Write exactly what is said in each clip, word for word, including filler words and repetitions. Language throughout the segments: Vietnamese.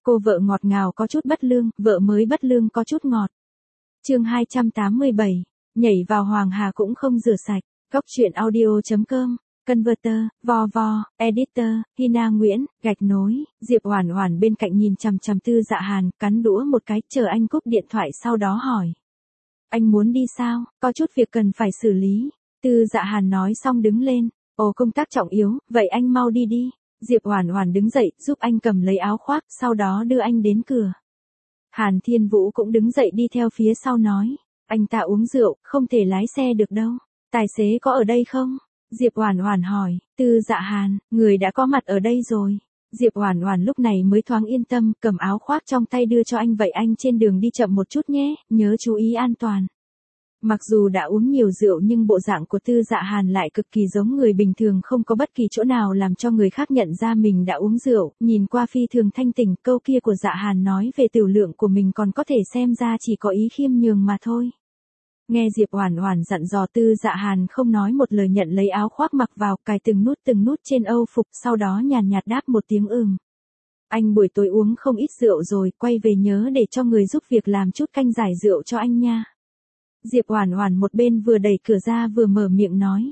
Cô vợ ngọt ngào có chút bất lương, vợ mới bất lương có chút ngọt. Chương hai trăm tám mươi bảy, nhảy vào Hoàng Hà cũng không rửa sạch. Góc truyện audio chấm com, Converter, vo vo, Editor, Hina Nguyễn, gạch nối. Diệp Oản Oản bên cạnh nhìn chằm chằm Tư Dạ Hàn, cắn đũa một cái, chờ anh cúp điện thoại sau đó hỏi. Anh muốn đi sao? Có chút việc cần phải xử lý. Tư Dạ Hàn nói xong đứng lên. Ồ, công tác trọng yếu, vậy anh mau đi đi. Diệp Oản Oản đứng dậy, giúp anh cầm lấy áo khoác, sau đó đưa anh đến cửa. Hàn Thiên Vũ cũng đứng dậy đi theo phía sau nói, anh ta uống rượu, không thể lái xe được đâu. Tài xế có ở đây không? Diệp Oản Oản hỏi. Tư Dạ Hàn, người đã có mặt ở đây rồi. Diệp Oản Oản lúc này mới thoáng yên tâm, cầm áo khoác trong tay đưa cho anh, vậy anh trên đường đi chậm một chút nhé, nhớ chú ý an toàn. Mặc dù đã uống nhiều rượu nhưng bộ dạng của Tư Dạ Hàn lại cực kỳ giống người bình thường, không có bất kỳ chỗ nào làm cho người khác nhận ra mình đã uống rượu, nhìn qua phi thường thanh tỉnh. Câu kia của Dạ Hàn nói về tiểu lượng của mình còn có thể xem ra chỉ có ý khiêm nhường mà thôi. Nghe Diệp Oản Oản dặn dò, Tư Dạ Hàn không nói một lời nhận lấy áo khoác mặc vào, cài từng nút từng nút trên âu phục, sau đó nhàn nhạt đáp một tiếng ừm. Anh buổi tối uống không ít rượu rồi, quay về nhớ để cho người giúp việc làm chút canh giải rượu cho anh nha. Diệp Oản Oản một bên vừa đẩy cửa ra vừa mở miệng nói.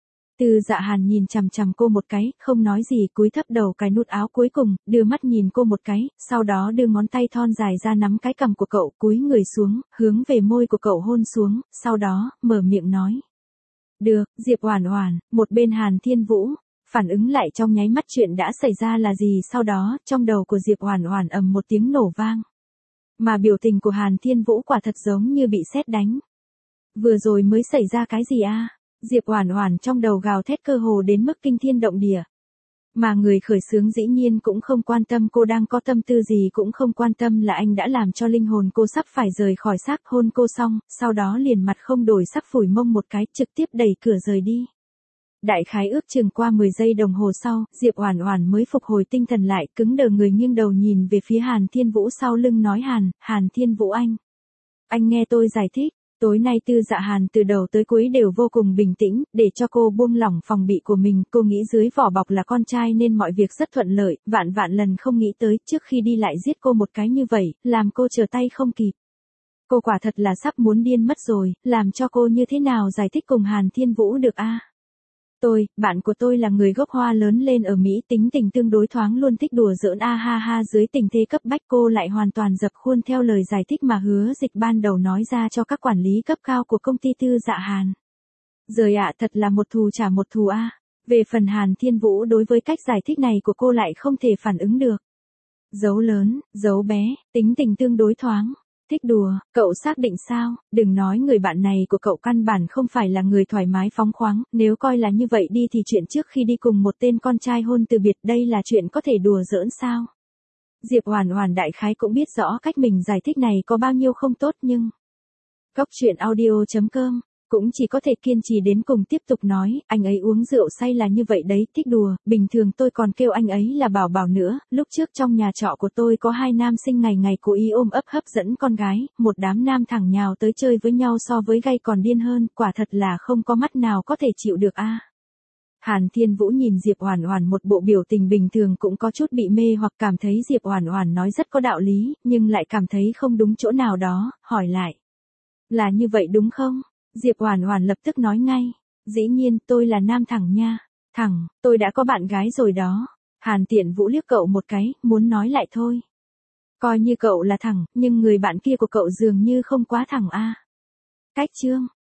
Tư Dạ Hàn nhìn chằm chằm cô một cái, không nói gì, cúi thấp đầu cài nút áo cuối cùng, đưa mắt nhìn cô một cái, sau đó đưa ngón tay thon dài ra nắm cái cằm của cậu, cúi người xuống, hướng về môi của cậu hôn xuống, sau đó, mở miệng nói. Được, Diệp Oản Oản. Một bên Hàn Thiên Vũ phản ứng lại trong nháy mắt chuyện đã xảy ra là gì, sau đó, trong đầu của Diệp Oản Oản ầm một tiếng nổ vang. Mà biểu tình của Hàn Thiên Vũ quả thật giống như bị sét đánh. Vừa rồi mới xảy ra cái gì a? Diệp Oản Oản trong đầu gào thét cơ hồ đến mức kinh thiên động địa. Mà người khởi xướng dĩ nhiên cũng không quan tâm cô đang có tâm tư gì, cũng không quan tâm là anh đã làm cho linh hồn cô sắp phải rời khỏi xác. Hôn cô xong, sau đó liền mặt không đổi sắc phủi mông một cái, trực tiếp đẩy cửa rời đi. Đại khái ước chừng qua mười giây đồng hồ sau, Diệp Oản Oản mới phục hồi tinh thần lại, cứng đờ người nghiêng đầu nhìn về phía Hàn Thiên Vũ sau lưng nói Hàn, Hàn Thiên Vũ anh. Anh nghe tôi giải thích. Tối nay Tư Dạ Hàn từ đầu tới cuối đều vô cùng bình tĩnh, để cho cô buông lỏng phòng bị của mình. Cô nghĩ dưới vỏ bọc là con trai nên mọi việc rất thuận lợi, vạn vạn lần không nghĩ tới trước khi đi lại giết cô một cái như vậy, làm cô trở tay không kịp. Cô quả thật là sắp muốn điên mất rồi, làm cho cô như thế nào giải thích cùng Hàn Thiên Vũ được a? Tôi, bạn của tôi là người gốc Hoa lớn lên ở Mỹ, tính tình tương đối thoáng, luôn thích đùa giỡn a ha ha. Dưới tình thế cấp bách cô lại hoàn toàn dập khuôn theo lời giải thích mà Hứa Dịch ban đầu nói ra cho các quản lý cấp cao của công ty Tư Dạ Hàn. Rồi ạ, thật là một thù trả một thù a. Về phần Hàn Thiên Vũ đối với cách giải thích này của cô lại không thể phản ứng được. Dấu lớn, dấu bé, tính tình tương đối thoáng. Thích đùa, cậu xác định sao? Đừng nói người bạn này của cậu căn bản không phải là người thoải mái phóng khoáng, nếu coi là như vậy đi thì chuyện trước khi đi cùng một tên con trai hôn từ biệt đây là chuyện có thể đùa giỡn sao? Diệp Oản Oản đại khái cũng biết rõ cách mình giải thích này có bao nhiêu không tốt nhưng... Góc truyện audio chấm com cũng chỉ có thể kiên trì đến cùng tiếp tục nói, anh ấy uống rượu say là như vậy đấy, thích đùa, bình thường tôi còn kêu anh ấy là bảo bảo nữa, lúc trước trong nhà trọ của tôi có hai nam sinh ngày ngày cố ý ôm ấp hấp dẫn con gái, một đám nam thẳng nhào tới chơi với nhau so với gay còn điên hơn, quả thật là không có mắt nào có thể chịu được a. Hàn Thiên Vũ nhìn Diệp Oản Oản một bộ biểu tình bình thường cũng có chút bị mê hoặc cảm thấy Diệp Oản Oản nói rất có đạo lý, nhưng lại cảm thấy không đúng chỗ nào đó, hỏi lại. Là như vậy đúng không? Diệp Oản Oản lập tức nói ngay, dĩ nhiên tôi là nam thẳng nha, thẳng, tôi đã có bạn gái rồi đó. Hàn Tiện Vũ liếc cậu một cái, muốn nói lại thôi. Coi như cậu là thẳng, nhưng người bạn kia của cậu dường như không quá thẳng a. Cách chương,